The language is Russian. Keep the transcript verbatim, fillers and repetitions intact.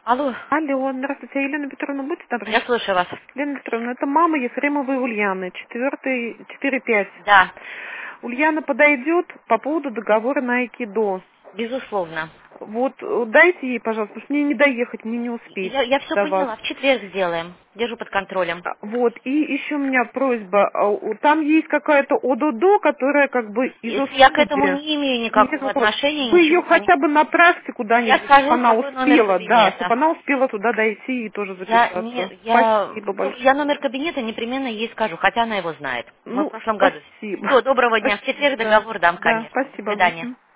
Алло. Алло, здравствуйте, Елена Петровна, будьте добры. Я слушаю вас. Елена Петровна, это мама Ефремовой Ульяны, четвертый, четыре пять. Да, Ульяна подойдет по поводу договора на айкидо. безусловно. Вот э, дайте ей, пожалуйста, потому что мне не доехать, мне не успеть Я, я все до вас. поняла, в четверг сделаем. Держу под контролем. А, Вот, и еще у меня просьба. а, у- Там есть какая-то ОДОДО, которая как бы из Если Я к этому услуги. не имею Нет никакого вопросов. отношения, Вы ее ничего по ней. хотя бы направьте Я куда-нибудь, чтобы скажу, она какой номер успела, да, чтобы кабинета. она успела туда дойти и тоже Я записаться. не, я, Спасибо ну, большое. я номер кабинета непременно ей скажу, хотя она его знает. Мы в Ну, прошлом году. спасибо. Все, доброго дня. В четверг Спасибо, да. договор дам, Да, конечно. До спасибо. свидания. Мгм.